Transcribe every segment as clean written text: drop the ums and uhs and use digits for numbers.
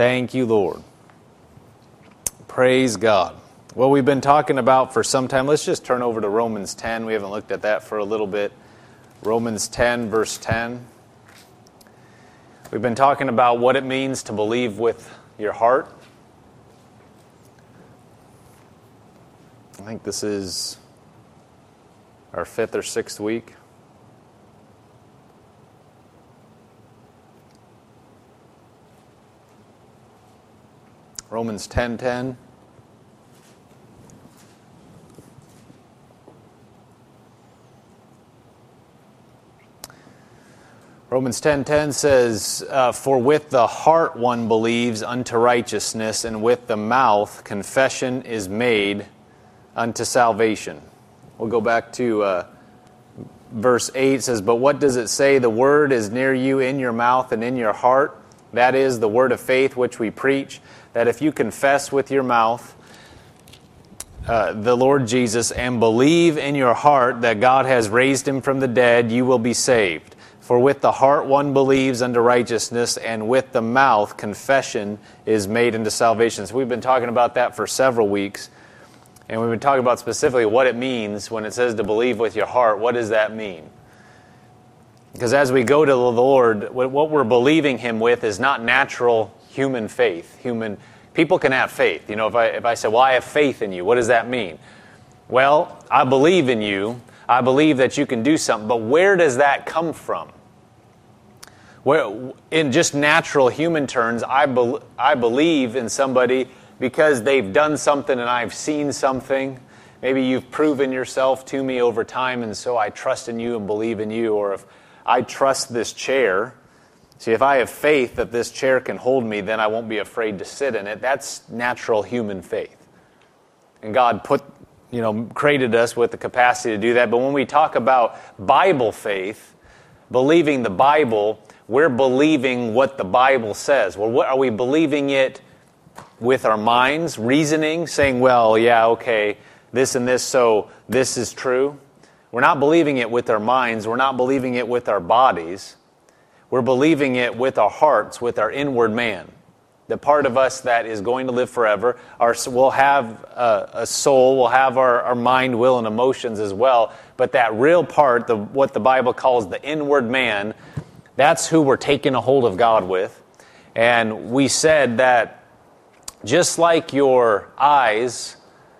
Thank you, Lord. Praise God. Well, we've been talking about for some time. Let's just turn over to Romans 10. We haven't looked at that for a little bit. Romans 10, verse 10. We've been talking about what it means to believe with your heart. I think this is our 5th or 6th week. Romans 10:10. Romans 10:10 says, "For with the heart one believes unto righteousness, and with the mouth confession is made unto salvation." We'll go back to verse 8. It says, "But what does it say? The word is near you, in your mouth and in your heart. That is the word of faith which we preach, that if you confess with your mouth the Lord Jesus and believe in your heart that God has raised him from the dead, you will be saved. For with the heart one believes unto righteousness, and with the mouth confession is made unto salvation." So we've been talking about that for several weeks, and we've been talking about specifically what it means when it says to believe with your heart. What does that mean? Because as we go to the Lord, what we're believing him with is not natural human faith. People can have faith. You know, if I say, well, I have faith in you, what does that mean? Well, I believe in you. I believe that you can do something. But where does that come from? Where, in just natural human terms, I believe in somebody because they've done something and I've seen something. Maybe you've proven yourself to me over time, and so I trust in you and believe in you. Or if I trust this chair. See, if I have faith that this chair can hold me, then I won't be afraid to sit in it. That's natural human faith. And God created us with the capacity to do that. But when we talk about Bible faith, believing the Bible, we're believing what the Bible says. Well, what are we believing it with our minds, reasoning, saying, well, yeah, okay, this and this, so this is true? We're not believing it with our minds. We're not believing it with our bodies. We're believing it with our hearts, with our inward man. The part of us that is going to live forever. We'll have a soul. We'll have our mind, will, and emotions as well. But that real part, what the Bible calls the inward man, that's who we're taking a hold of God with. And we said that just like your eyes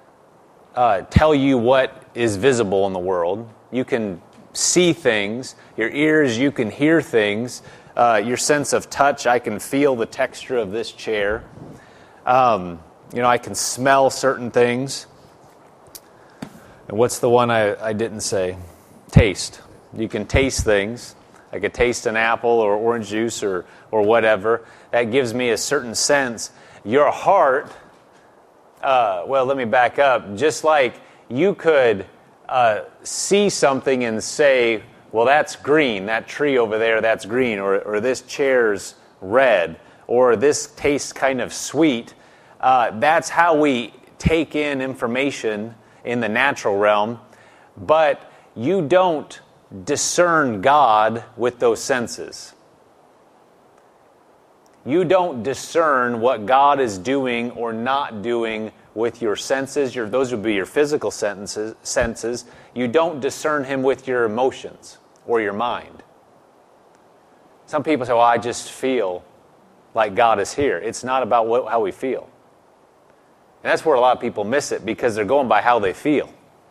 tell you what is visible in the world. You can see things. Your ears, you can hear things. Your sense of touch, I can feel the texture of this chair. I can smell certain things. And what's the one I didn't say? Taste. You can taste things. I could taste an apple or orange juice or whatever. That gives me a certain sense. Your heart, let me back up. Just like you could see something and say, well, that's green, that tree over there, that's green, or this chair's red, or this tastes kind of sweet. That's how we take in information in the natural realm, but you don't discern God with those senses. You don't discern what God is doing or not doing with your senses. Those would be your physical senses. You don't discern him with your emotions or your mind. Some people say, well, I just feel like God is here. It's not about how we feel. And that's where a lot of people miss it, because they're going by how they feel.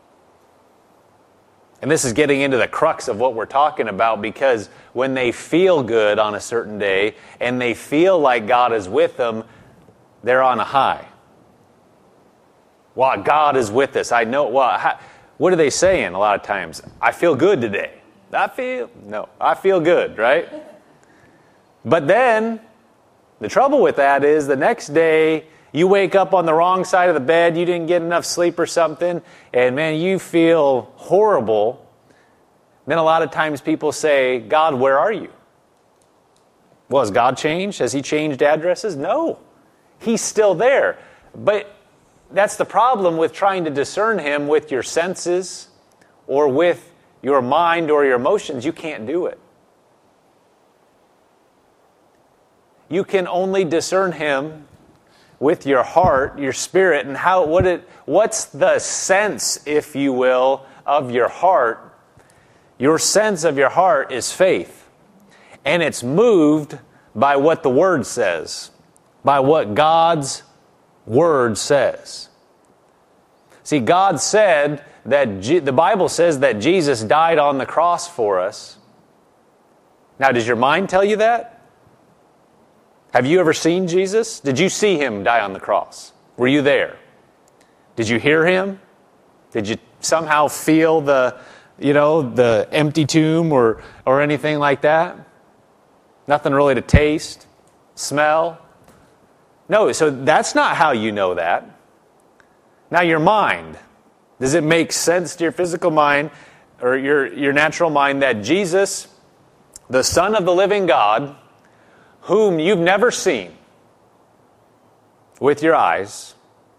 And this is getting into the crux of what we're talking about, because when they feel good on a certain day and they feel like God is with them, they're on a high. Well, God is with us. I know. Well, what are they saying a lot of times? I feel good today. I feel good, right? But then the trouble with that is the next day you wake up on the wrong side of the bed, you didn't get enough sleep or something, and man, you feel horrible. Then a lot of times people say, God, where are you? Well, has God changed? Has he changed addresses? No. He's still there. But that's the problem with trying to discern him with your senses or with your mind or your emotions. You can't do it. you can only discern Him with your heart, your spirit, and what's the sense, if you will, of your heart? Your sense of your heart is faith. And it's moved by what the Word says, by what God's Word says. See, God said that the Bible says that Jesus died on the cross for us. Now, does your mind tell you that? Have you ever seen Jesus? Did you see Him die on the cross? Were you there? Did you hear Him? Did you somehow feel the empty tomb or anything like that? Nothing really to taste, smell? No, so that's not how you know that. Now your mind, does it make sense to your physical mind or your natural mind that Jesus, the Son of the living God, whom you've never seen with your eyes,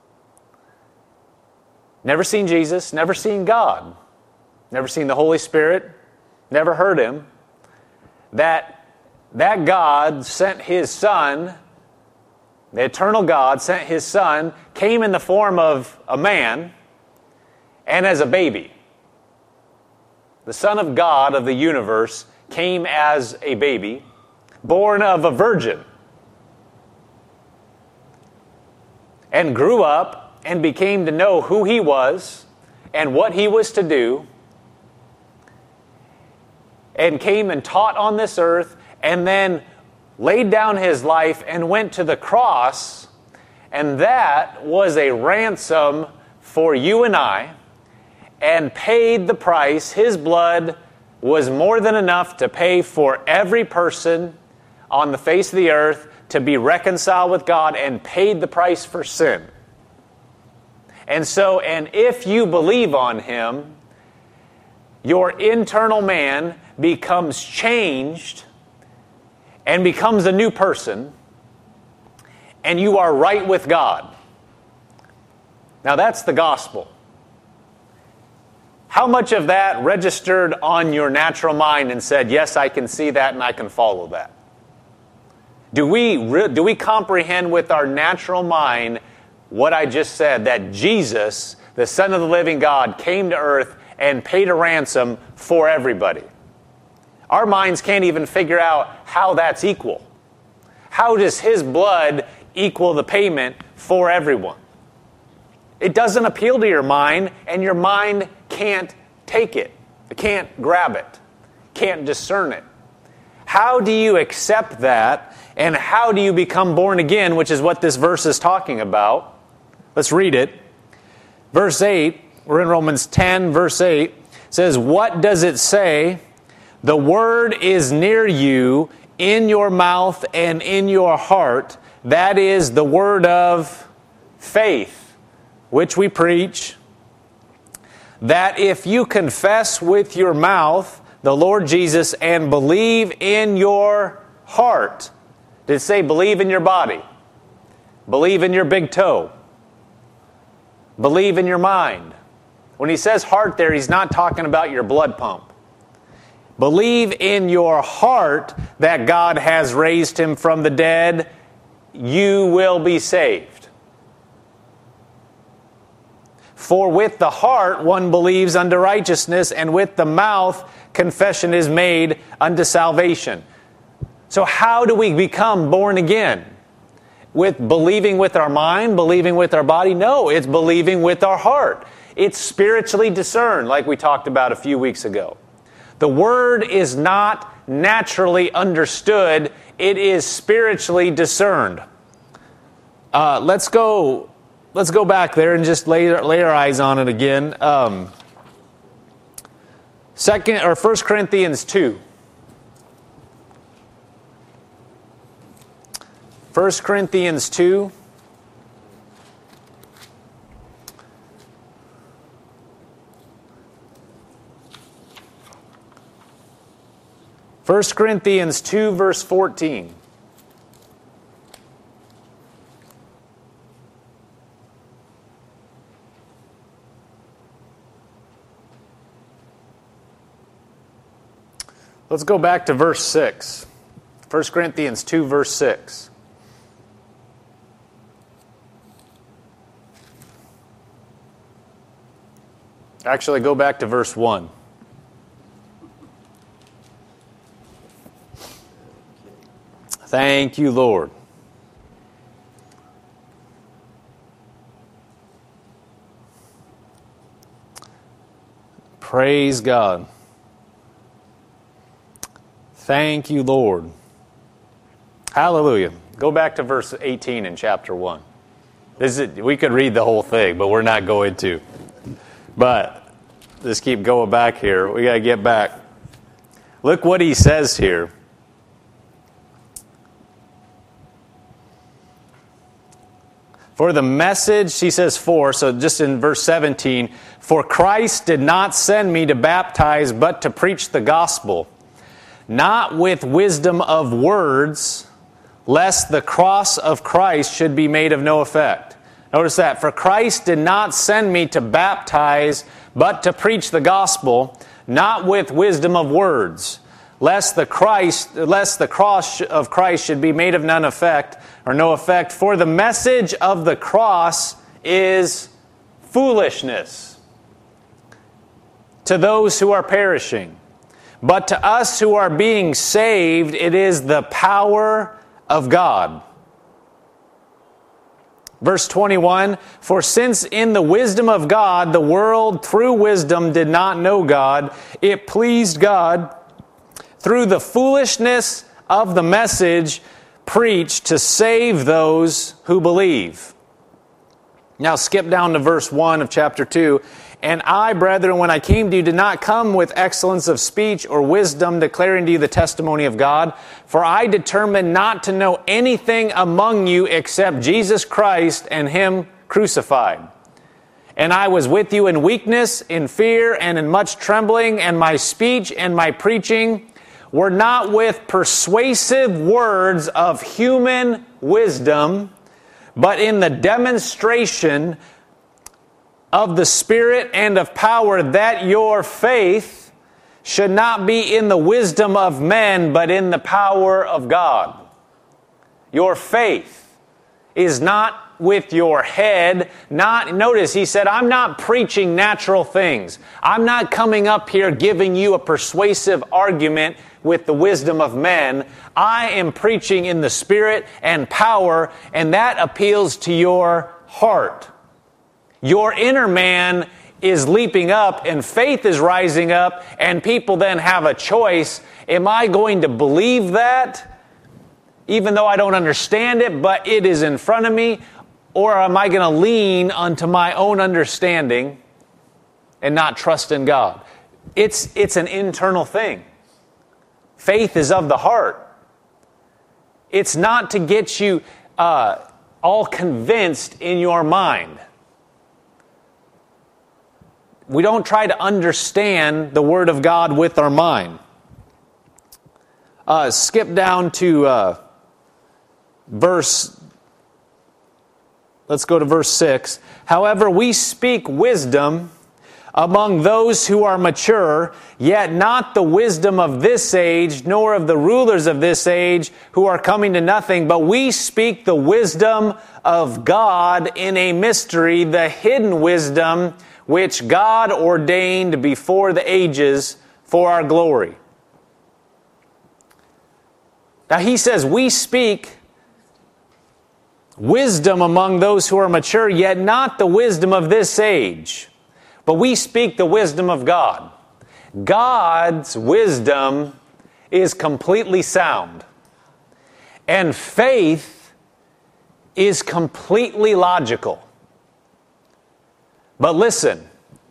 never seen Jesus, never seen God, never seen the Holy Spirit, never heard Him, that God sent His Son, the eternal God sent His Son, came in the form of a man and as a baby. The Son of God of the universe came as a baby, born of a virgin, and grew up and became to know who He was and what He was to do, and came and taught on this earth, and then laid down His life and went to the cross, and that was a ransom for you and I, and paid the price. His blood was more than enough to pay for every person on the face of the earth to be reconciled with God, and paid the price for sin. And if you believe on Him, your internal man becomes changed and becomes a new person, and you are right with God. Now that's the gospel. How much of that registered on your natural mind and said, yes, I can see that and I can follow that? Do we comprehend with our natural mind what I just said, that Jesus, the Son of the living God, came to earth and paid a ransom for everybody? Our minds can't even figure out how that's equal. How does His blood equal the payment for everyone? It doesn't appeal to your mind, and your mind can't take it. It can't grab it. Can't discern it. How do you accept that, and how do you become born again, which is what this verse is talking about? Let's read it. Verse 8, we're in Romans 10, verse 8, says, what does it say? The word is near you, in your mouth and in your heart. That is the word of faith, which we preach. That if you confess with your mouth the Lord Jesus and believe in your heart. Did it say believe in your body? Believe in your big toe? Believe in your mind? When he says heart there, he's not talking about your blood pump. Believe in your heart that God has raised Him from the dead, you will be saved. For with the heart one believes unto righteousness, and with the mouth confession is made unto salvation. So how do we become born again? With believing with our mind, believing with our body? No, it's believing with our heart. It's spiritually discerned, like we talked about a few weeks ago. The Word is not naturally understood, it is spiritually discerned. Let's go back there and just lay our eyes on it again. 1 Corinthians 2. 1 Corinthians 2. First Corinthians 2, verse 14. Let's go back to verse 6. 1 Corinthians 2, verse 6. Actually, go back to verse 1. Thank you, Lord. Praise God. Thank you, Lord. Hallelujah. Go back to verse 18 in chapter 1. We could read the whole thing, but we're not going to. But let's keep going back here. We got to get back. Look what he says here. For the message, he says so just in verse 17, for Christ did not send me to baptize, but to preach the gospel, not with wisdom of words, lest the cross of Christ should be made of no effect. Notice that. For Christ did not send me to baptize, but to preach the gospel, not with wisdom of words, lest the cross of Christ should be made of none effect, or no effect. For the message of the cross is foolishness to those who are perishing. But to us who are being saved, it is the power of God. Verse 21, for since in the wisdom of God, the world through wisdom did not know God, it pleased God through the foolishness of the message preached to save those who believe. Now skip down to verse 1 of chapter 2. And I, brethren, when I came to you, did not come with excellence of speech or wisdom, declaring to you the testimony of God. For I determined not to know anything among you except Jesus Christ and Him crucified. And I was with you in weakness, in fear, and in much trembling, and my speech and my preaching were not with persuasive words of human wisdom, but in the demonstration of the Spirit and of power, that your faith should not be in the wisdom of men, but in the power of God. Your faith is not with your head. Notice, he said, I'm not preaching natural things. I'm not coming up here giving you a persuasive argument with the wisdom of men. I am preaching in the Spirit and power, and that appeals to your heart. Your inner man is leaping up and faith is rising up, and people then have a choice. Am I going to believe that, even though I don't understand it, but it is in front of me? Or am I going to lean onto my own understanding and not trust in God? It's an internal thing. Faith is of the heart. It's not to get you all convinced in your mind. We don't try to understand the Word of God with our mind. Skip down to let's go to verse 6. However, we speak wisdom among those who are mature, yet not the wisdom of this age, nor of the rulers of this age who are coming to nothing, but we speak the wisdom of God in a mystery, the hidden wisdom which God ordained before the ages for our glory. Now he says, we speak wisdom among those who are mature, yet not the wisdom of this age, but we speak the wisdom of God. God's wisdom is completely sound, and faith is completely logical. But listen,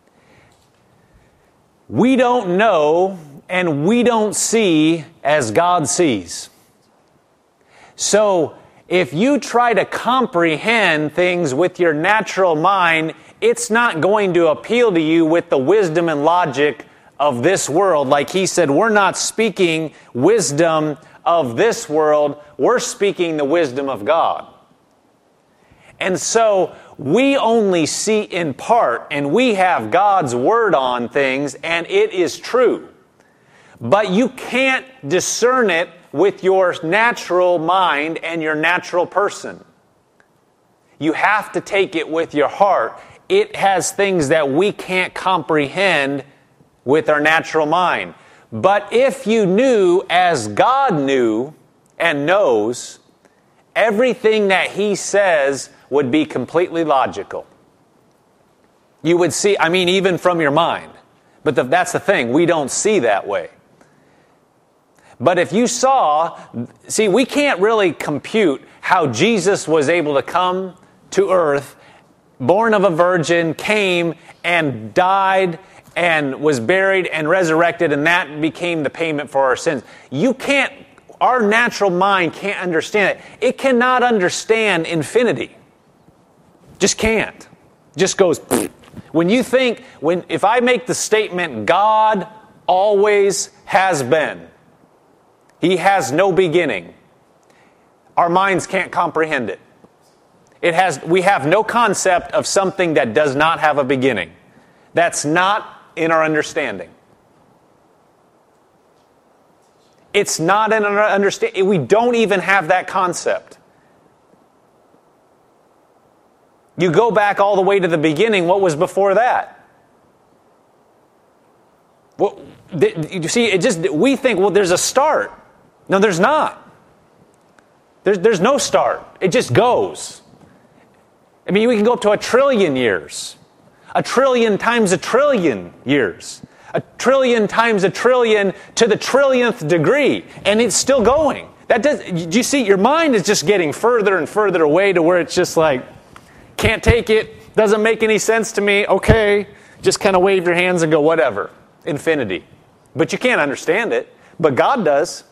we don't know and we don't see as God sees. So if you try to comprehend things with your natural mind, it's not going to appeal to you with the wisdom and logic of this world. Like he said, we're not speaking wisdom of this world, we're speaking the wisdom of God. And so we only see in part, and we have God's word on things, and it is true. But you can't discern it with your natural mind and your natural person. You have to take it with your heart. it has things that we can't comprehend with our natural mind. But if you knew as God knew and knows, everything that He says would be completely logical. You would see, even from your mind. But that's the thing, we don't see that way. But if you saw, we can't really compute how Jesus was able to come to earth, born of a virgin, came and died and was buried and resurrected, and that became the payment for our sins. Our natural mind can't understand it. It cannot understand infinity. Just can't. Just goes, pfft. If I make the statement, God always has been, He has no beginning, our minds can't comprehend it. We have no concept of something that does not have a beginning. That's not in our understanding. It's not in our understanding. We don't even have that concept. You go back all the way to the beginning. What was before that? You see, we think, there's a start. No, there's not. There's no start. It just goes. We can go up to 1 trillion years. 1 trillion times 1 trillion years. 1 trillion times 1 trillion to the trillionth degree. And it's still going. Do you see, your mind is just getting further and further away to where it's just like, can't take it, doesn't make any sense to me, okay. Just kind of wave your hands and go, whatever. Infinity. But you can't understand it. But God does.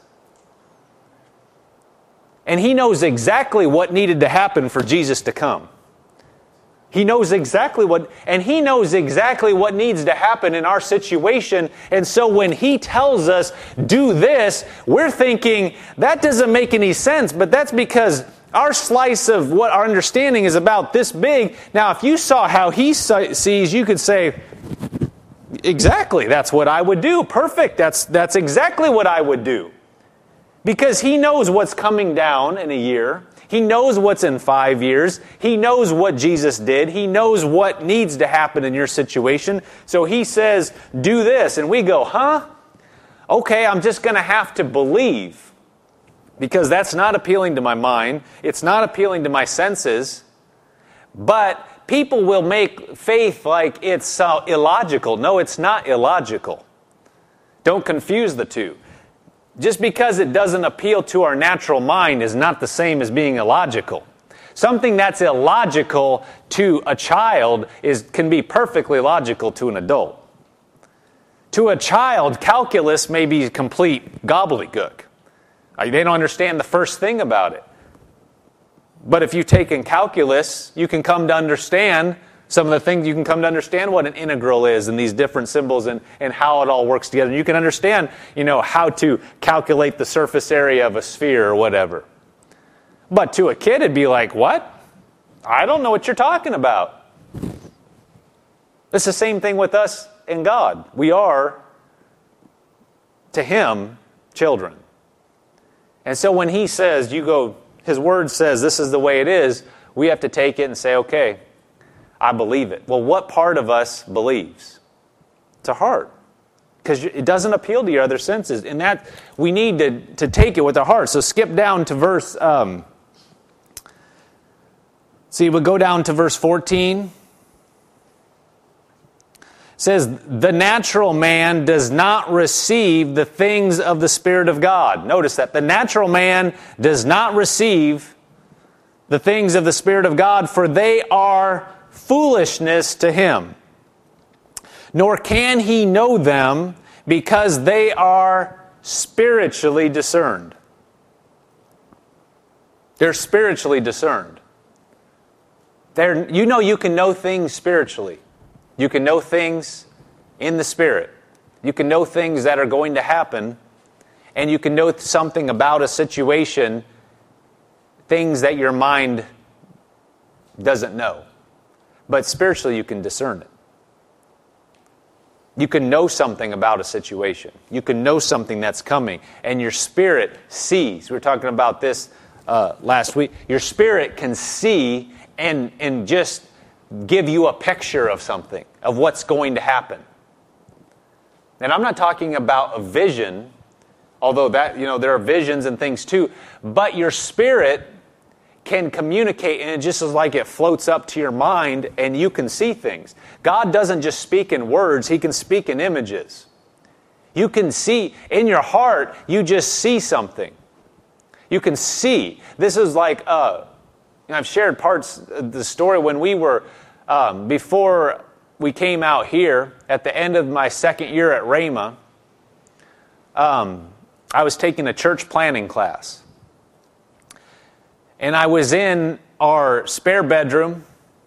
And He knows exactly what needed to happen for Jesus to come. He knows exactly and He knows exactly what needs to happen in our situation. And so when He tells us, do this, we're thinking, that doesn't make any sense. But that's because our slice of what our understanding is about this big. Now, if you saw how He sees, you could say, exactly, that's what I would do. Perfect, that's exactly what I would do. Because He knows what's coming down in a year. He knows what's in 5 years. He knows what Jesus did. He knows what needs to happen in your situation. So He says, do this. And we go, huh? Okay, I'm just going to have to believe. Because that's not appealing to my mind. It's not appealing to my senses. But people will make faith like it's illogical. No, it's not illogical. Don't confuse the two. Just because it doesn't appeal to our natural mind is not the same as being illogical. Something that's illogical to a child can be perfectly logical to an adult. To a child, calculus may be complete gobbledygook. They don't understand the first thing about it. But if you've taken calculus, you can come to understand some of the things. You can come to understand what an integral is and these different symbols and how it all works together. And you can understand, how to calculate the surface area of a sphere or whatever. But to a kid, it'd be like, what? I don't know what you're talking about. It's the same thing with us and God. We are, to Him, children. And so when He says, His Word says this is the way it is, we have to take it and say, okay, I believe it. Well, what part of us believes? It's a heart. Because it doesn't appeal to your other senses. And that we need to take it with our heart. So skip down to verse... we'll go down to verse 14. It says, the natural man does not receive the things of the Spirit of God. Notice that. The natural man does not receive the things of the Spirit of God, for they are foolishness to him. Nor can he know them, because they are spiritually discerned. They're spiritually discerned. You can know things spiritually. You can know things in the Spirit. You can know things that are going to happen. And you can know something about a situation, things that your mind doesn't know. But spiritually, you can discern it. You can know something about a situation. You can know something that's coming. And your spirit sees. We were talking about this last week. Your spirit can see and just give you a picture of something, of what's going to happen. And I'm not talking about a vision, although that, there are visions and things too, but your spirit can communicate, and it just is like it floats up to your mind and you can see things. God doesn't just speak in words, He can speak in images. You can see, in your heart, you just see something. You can see. This is like, I've shared parts of the story when we were, before we came out here, at the end of my second year at Rhema, I was taking a church planning class. And I was in our spare bedroom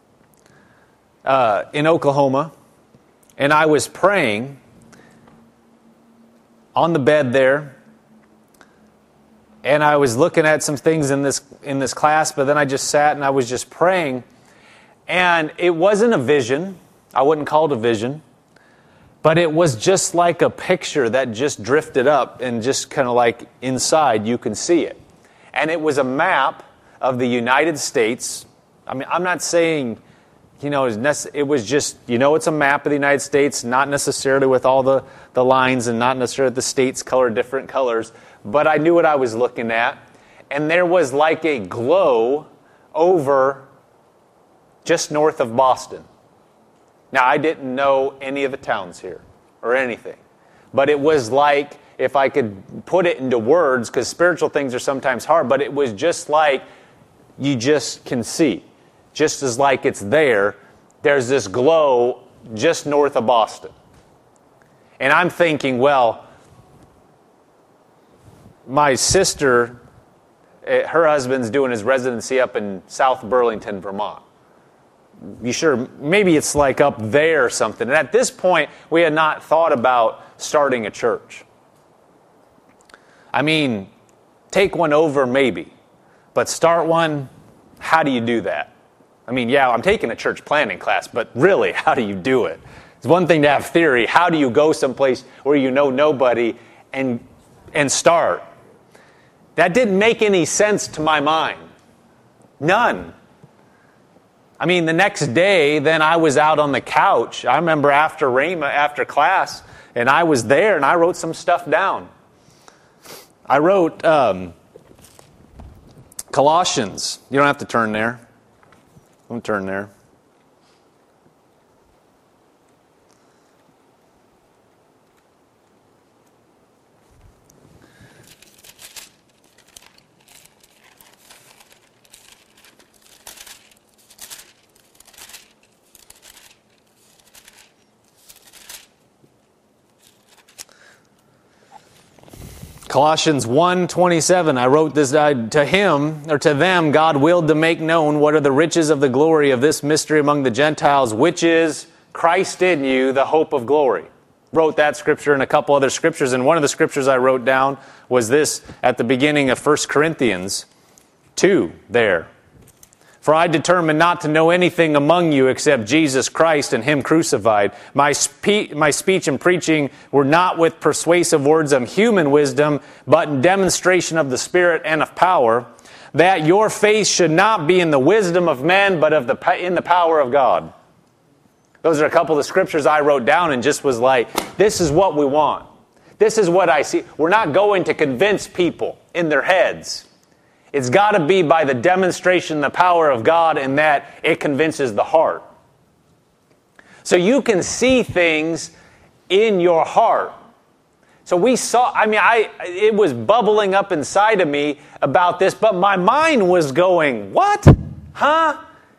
in Oklahoma, and I was praying on the bed there, and I was looking at some things in this class, but then I just sat and I was just praying, and it wasn't a vision. I wouldn't call it a vision, but it was just like a picture that just drifted up, and just kind of like inside you can see it. And it was a map of the United States. I mean, I'm not saying, it was just, it's a map of the United States, not necessarily with all the lines and not necessarily the states colored different colors, but I knew what I was looking at. And there was like a glow over just north of Boston. Now, I didn't know any of the towns here or anything, but it was like, if I could put it into words, because spiritual things are sometimes hard, but it was just like you just can see. Just as like it's there, there's this glow just north of Boston. And I'm thinking, well, my sister, her husband's doing his residency up in South Burlington, Vermont. You sure? Maybe it's like up there or something. And at this point, we had not thought about starting a church. I mean, take one over maybe, but start one, how do you do that? I mean, yeah, I'm taking a church planning class, but really, how do you do it? It's one thing to have theory. How do you go someplace where you know nobody and start? That didn't make any sense to my mind. None. I mean, the next day, then I was out on the couch. I remember after Rhema, after class, and I was there, and I wrote some stuff down. I wrote Colossians. You don't have to turn there. Don't turn there. Colossians 1:27, I wrote this, to him, or to them, God willed to make known what are the riches of the glory of this mystery among the Gentiles, which is Christ in you, the hope of glory. Wrote that scripture and a couple other scriptures, and one of the scriptures I wrote down was this at the beginning of 1 Corinthians 2 there. For I determined not to know anything among you except Jesus Christ and Him crucified. My speech and preaching were not with persuasive words of human wisdom, but in demonstration of the Spirit and of power, that your faith should not be in the wisdom of men, but in the power of God. Those are a couple of the scriptures I wrote down and just was like, this is what we want. This is what I see. We're not going to convince people in their heads. It's got to be by the demonstration, the power of God, and that it convinces the heart. So you can see things in your heart. So we saw, it was bubbling up inside of me about this, but my mind was going, what? Huh?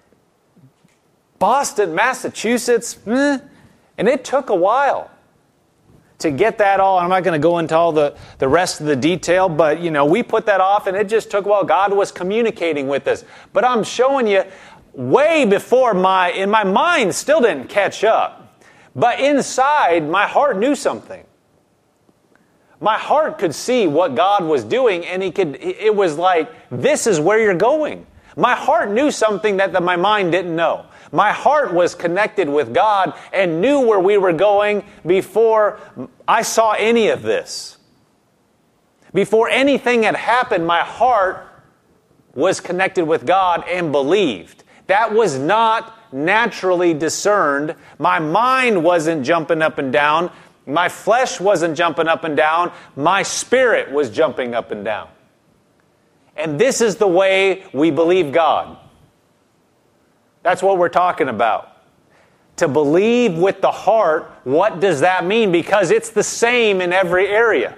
Boston, Massachusetts? And it took a while to get that all. I'm not going to go into all the rest of the detail, but, we put that off, and it just took a while. God was communicating with us. But I'm showing you, way before in my mind still didn't catch up. But inside, my heart knew something. My heart could see what God was doing, and it was like, this is where you're going. My heart knew something that my mind didn't know. My heart was connected with God and knew where we were going before I saw any of this. Before anything had happened, my heart was connected with God and believed. That was not naturally discerned. My mind wasn't jumping up and down. My flesh wasn't jumping up and down. My spirit was jumping up and down. And this is the way we believe God. That's what we're talking about. To believe with the heart, what does that mean? Because it's the same in every area.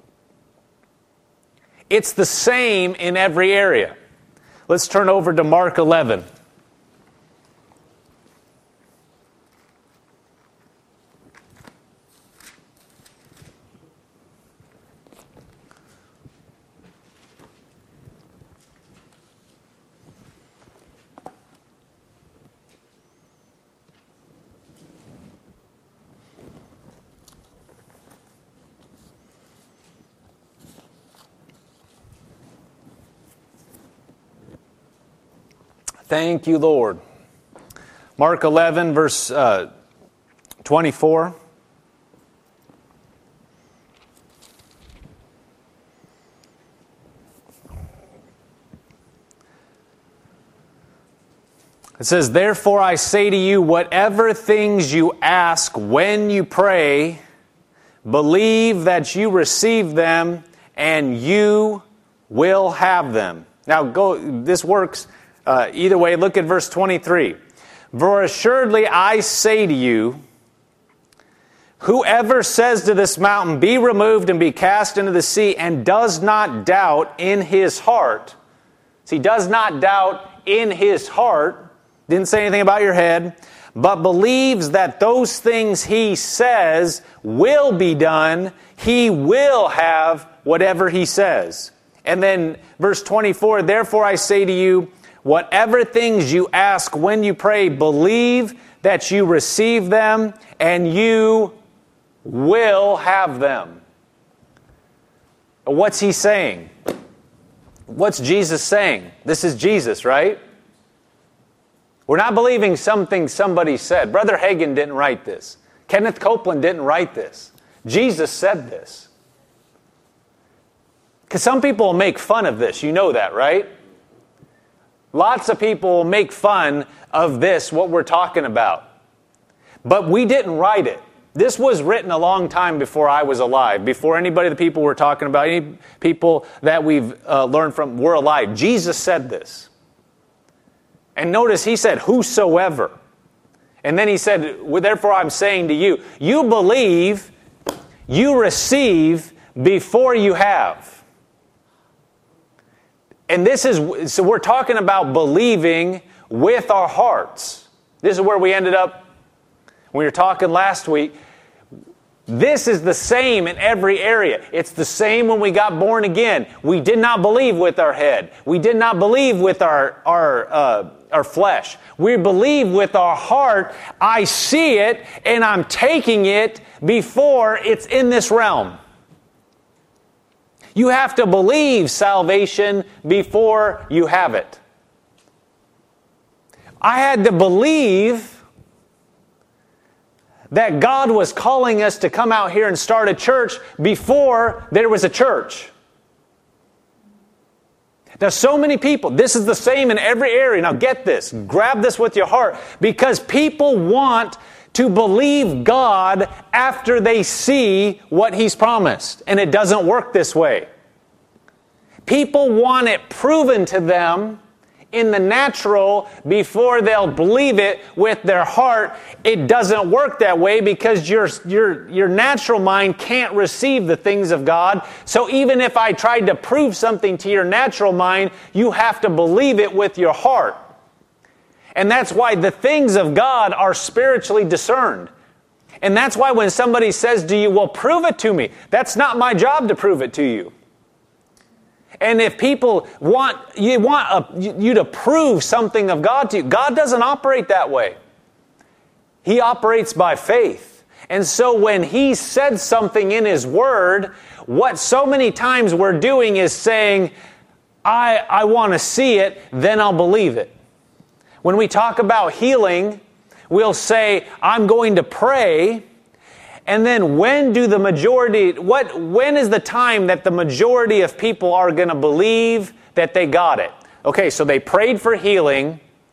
It's the same in every area. Let's turn over to Mark 11. Thank you, Lord. Mark 11, verse 24. It says, "Therefore I say to you, whatever things you ask when you pray, believe that you receive them, and you will have them." Now, this works either way. Look at verse 23. "For assuredly I say to you, whoever says to this mountain, 'Be removed and be cast into the sea,' and does not doubt in his heart," see, does not doubt in his heart, didn't say anything about your head, "but believes that those things he says will be done, he will have whatever he says." And then verse 24, "Therefore I say to you, whatever things you ask when you pray, believe that you receive them, and you will have them." What's he saying? What's Jesus saying? This is Jesus, right? We're not believing something somebody said. Brother Hagin didn't write this. Kenneth Copeland didn't write this. Jesus said this. Because some people will make fun of this. You know that, right? Lots of people will make fun of this, what we're talking about. But we didn't write it. This was written a long time before I was alive, before anybody, the people we're talking about, any people that we've learned from were alive. Jesus said this. And notice he said, "whosoever." And then he said, "Therefore I'm saying to you, you believe, you receive before you have." And so we're talking about believing with our hearts. This is where we ended up when we were talking last week. This is the same in every area. It's the same when we got born again. We did not believe with our head. We did not believe with our flesh. We believe with our heart. I see it and I'm taking it before it's in this realm. You have to believe salvation before you have it. I had to believe that God was calling us to come out here and start a church before there was a church. Now, so many people, this is the same in every area. Now, get this. Grab this with your heart. Because people want to believe God after they see what He's promised. And it doesn't work this way. People want it proven to them in the natural before they'll believe it with their heart. It doesn't work that way because your natural mind can't receive the things of God. So even if I tried to prove something to your natural mind, you have to believe it with your heart. And that's why the things of God are spiritually discerned. And that's why when somebody says to you, well, prove it to me. That's not my job to prove it to you. And if people want you to prove something of God to you, God doesn't operate that way. He operates by faith. And so when He said something in His Word, what so many times we're doing is saying, I want to see it, then I'll believe it. When we talk about healing, we'll say, I'm going to pray. And then when is the time that the majority of people are going to believe that they got it? Okay, so they prayed for healing.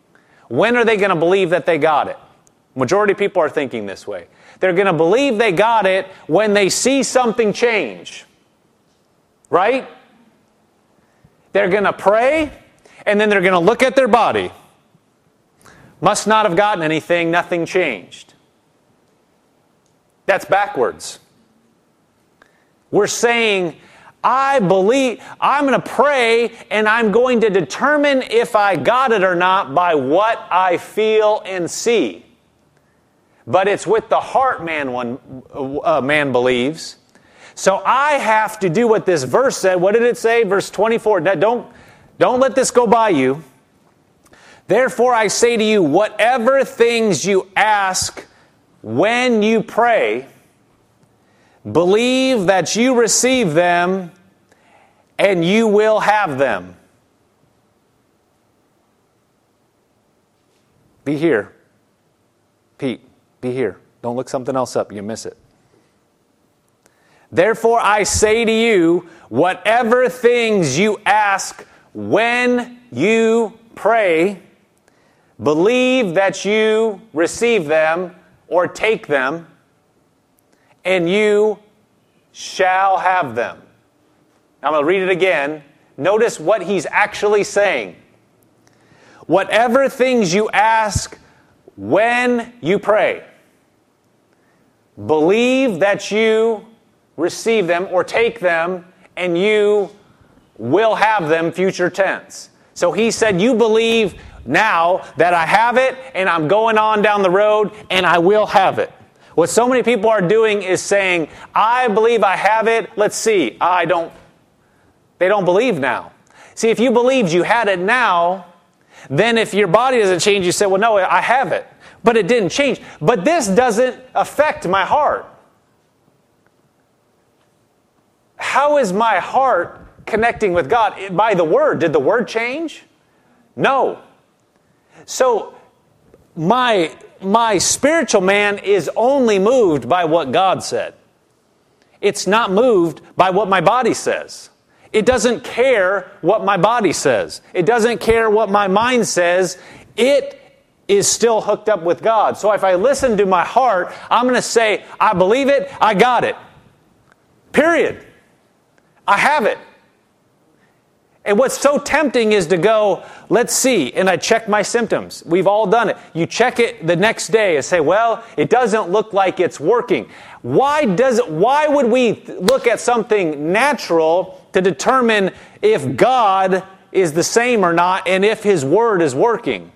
When are they going to believe that they got it? Majority of people are thinking this way. They're going to believe they got it when they see something change. Right? They're going to pray, and then they're going to look at their body. Must not have gotten anything, nothing changed. That's backwards. We're saying, I believe, I'm going to pray, and I'm going to determine if I got it or not by what I feel and see. But it's with the heart man believes. So I have to do what this verse said. What did it say? Verse 24. Now, don't let this go by you. Therefore I say to you, whatever things you ask when you pray, believe that you receive them and you will have them. Be here. Pete, be here. Don't look something else up. You miss it. Therefore I say to you, whatever things you ask when you pray, believe that you receive them or take them, and you shall have them. Now I'm going to read it again. Notice what he's actually saying. Whatever things you ask when you pray, believe that you receive them or take them, and you will have them, future tense. So he said, you believe now that I have it, and I'm going on down the road, and I will have it. What so many people are doing is saying, I believe I have it, let's see. They don't believe now. See, if you believed you had it now, then if your body doesn't change, you say, well, no, I have it. But it didn't change. But this doesn't affect my heart. How is my heart connecting with God? By the Word. Did the Word change? No. So my spiritual man is only moved by what God said. It's not moved by what my body says. It doesn't care what my body says. It doesn't care what my mind says. It is still hooked up with God. So if I listen to my heart, I'm going to say, I believe it, I got it. Period. I have it. And what's so tempting is to go, let's see, and I check my symptoms. We've all done it. You check it the next day and say, well, it doesn't look like it's working. Why would we look at something natural to determine if God is the same or not and if His Word is working?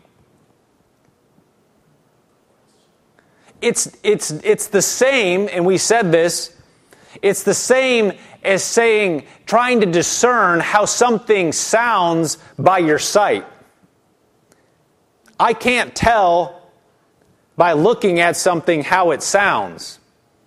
It's the same, and we said this, it's the same as saying, trying to discern how something sounds by your sight. I can't tell by looking at something how it sounds.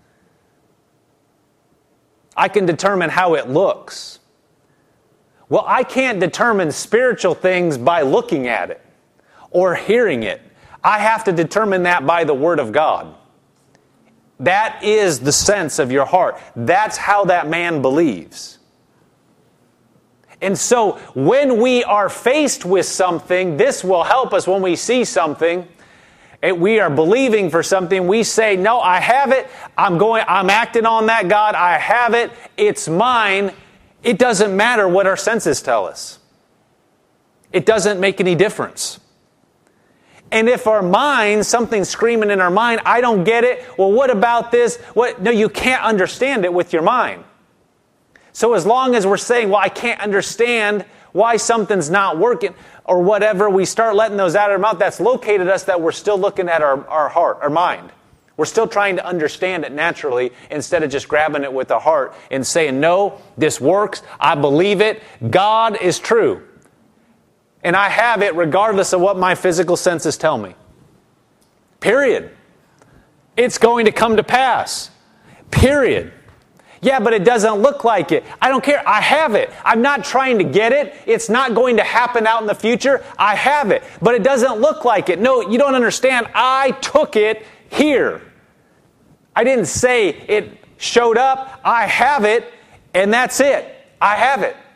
I can determine how it looks. Well, I can't determine spiritual things by looking at it or hearing it. I have to determine that by the Word of God. That is the sense of your heart. That's how that man believes. And so when we are faced with something, this will help us when we see something, and we are believing for something, we say, no, I have it. I'm acting on that, God. I have it. It's mine. It doesn't matter what our senses tell us. It doesn't make any difference. And if our mind, something's screaming in our mind, I don't get it. Well, what about this? No, you can't understand it with your mind. So as long as we're saying, well, I can't understand why something's not working or whatever, we start letting those out of our mouth, that's located us that we're still looking at our heart, our mind. We're still trying to understand it naturally instead of just grabbing it with the heart and saying, no, this works. I believe it. God is true. And I have it regardless of what my physical senses tell me. Period. It's going to come to pass. Period. Yeah, but it doesn't look like it. I don't care. I have it. I'm not trying to get it. It's not going to happen out in the future. I have it. But it doesn't look like it. No, you don't understand. I took it here. I didn't say it showed up. I have it, and that's it. I have it.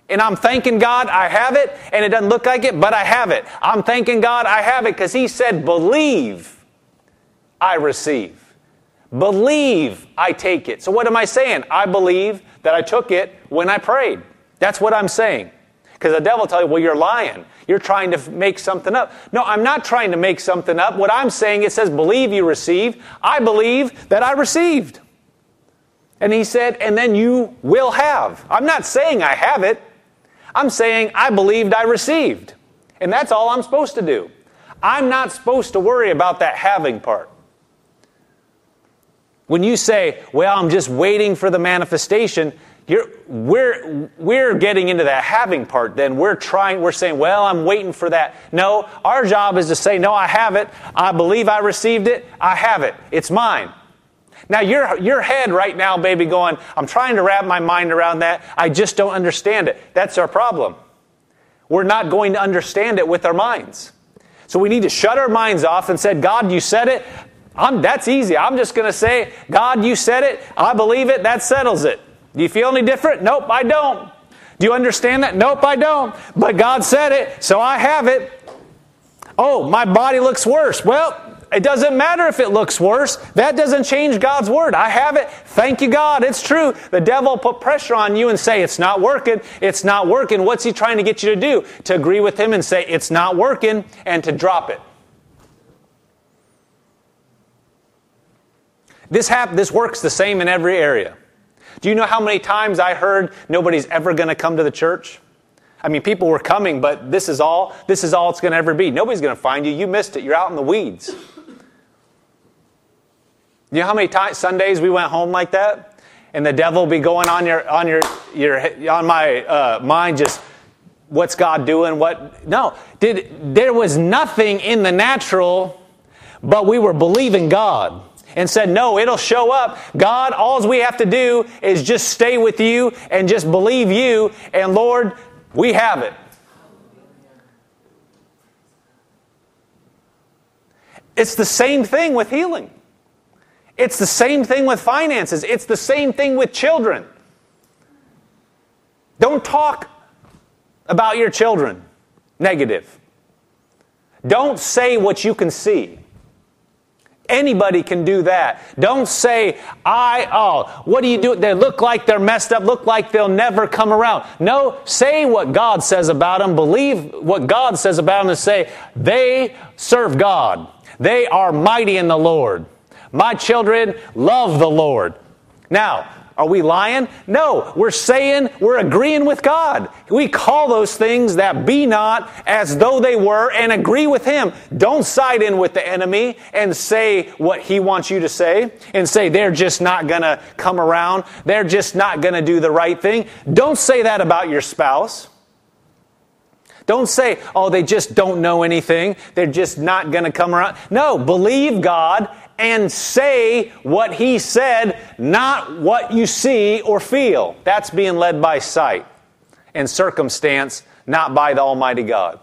And I'm thanking God I have it, and it doesn't look like it, but I have it. I'm thanking God I have it because He said, believe I receive. Believe I take it. So what am I saying? I believe that I took it when I prayed. That's what I'm saying. Because the devil will tell you, well, you're lying. You're trying to make something up. No, I'm not trying to make something up. What I'm saying, it says, believe you receive. I believe that I received. And He said, and then you will have. I'm not saying I have it. I'm saying I believed I received. And that's all I'm supposed to do. I'm not supposed to worry about that having part. When you say, well, I'm just waiting for the manifestation, we're getting into that having part. Then we're saying, well, I'm waiting for that. No, our job is to say, no, I have it. I believe I received it. I have it. It's mine. Now, your head right now, baby, going, I'm trying to wrap my mind around that. I just don't understand it. That's our problem. We're not going to understand it with our minds. So we need to shut our minds off and say, God, you said it. That's easy. I'm just going to say, God, you said it. I believe it. That settles it. Do you feel any different? Nope, I don't. Do you understand that? Nope, I don't. But God said it, so I have it. Oh, my body looks worse. Well, it doesn't matter if it looks worse. That doesn't change God's word. I have it. Thank you, God. It's true. The devil will put pressure on you and say, it's not working. It's not working. What's he trying to get you to do? To agree with him and say, it's not working, and to drop it. This works the same in every area. Do you know how many times I heard nobody's ever going to come to the church? I mean, people were coming, but this is all it's going to ever be. Nobody's going to find you. You missed it. You're out in the weeds. You know how many Sundays we went home like that? And the devil will be going on my mind, just what's God doing? No. There was nothing in the natural, but we were believing God. And said, no, it'll show up. God, all we have to do is just stay with you and just believe you. And Lord, we have it. It's the same thing with healing. It's the same thing with finances. It's the same thing with children. Don't talk about your children negative. Don't say what you can see. Anybody can do that. Don't say, what do you do? They look like they're messed up, look like they'll never come around. No, say what God says about them, believe what God says about them, and say, they serve God. They are mighty in the Lord. My children love the Lord. Now, are we lying? No, we're agreeing with God. We call those things that be not as though they were and agree with Him. Don't side in with the enemy and say what he wants you to say and say they're just not going to come around. They're just not going to do the right thing. Don't say that about your spouse. Don't say, they just don't know anything. They're just not going to come around. No, believe God and say what He said, not what you see or feel. That's being led by sight and circumstance, not by the Almighty God.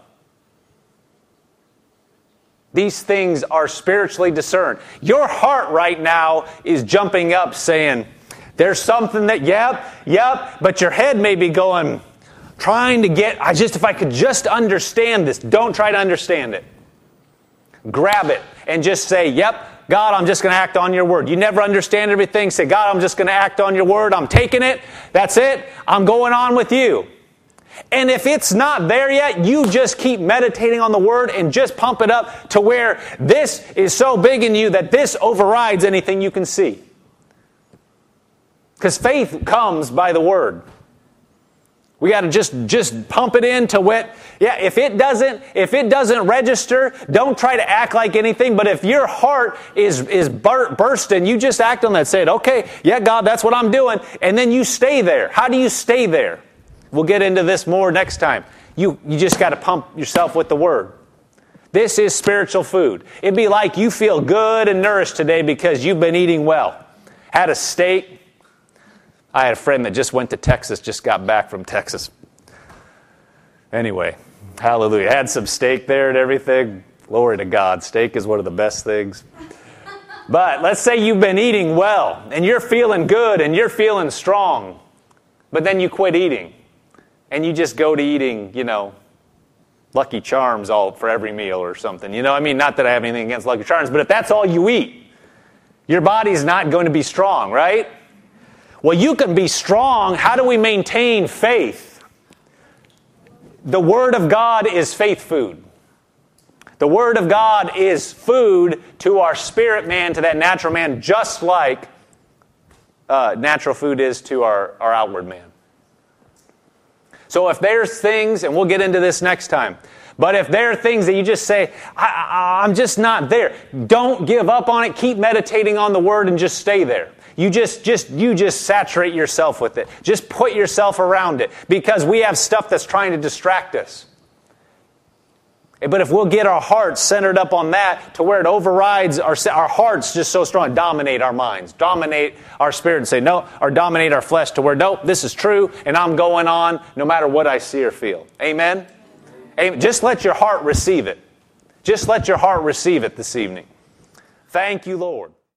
These things are spiritually discerned. Your heart right now is jumping up saying, there's something that, yep, but your head may be going, trying to get, if I could just understand this. Don't try to understand it. Grab it and just say, yep, God, I'm just going to act on your word. You never understand everything. Say, God, I'm just going to act on your word. I'm taking it. That's it. I'm going on with you. And if it's not there yet, you just keep meditating on the word and just pump it up to where this is so big in you that this overrides anything you can see. Because faith comes by the word. We got to just pump it into what, if it doesn't register, don't try to act like anything. But if your heart is bursting, you just act on that. Say it, okay, yeah, God, that's what I'm doing. And then you stay there. How do you stay there? We'll get into this more next time. You just got to pump yourself with the word. This is spiritual food. It'd be like you feel good and nourished today because you've been eating well. Had a steak. I had a friend that just went to Texas, just got back from Texas. Anyway, hallelujah. Had some steak there and everything. Glory to God. Steak is one of the best things. But let's say you've been eating well, and you're feeling good, and you're feeling strong. But then you quit eating. and you just go to eating, Lucky Charms for every meal or something. Not that I have anything against Lucky Charms, but if that's all you eat, your body's not going to be strong, right? Well, you can be strong. How do we maintain faith? The Word of God is faith food. The Word of God is food to our spirit man, to that natural man, just like natural food is to our outward man. So if there's things, and we'll get into this next time, but if there are things that you just say, I'm just not there, don't give up on it. Keep meditating on the Word and just stay there. You just saturate yourself with it. Just put yourself around it, because we have stuff that's trying to distract us. But if we'll get our hearts centered up on that to where it overrides our hearts just so strong, dominate our minds, dominate our spirit and say no, or dominate our flesh to where, nope, this is true and I'm going on no matter what I see or feel. Amen? Amen. Just let your heart receive it. Just let your heart receive it this evening. Thank you, Lord.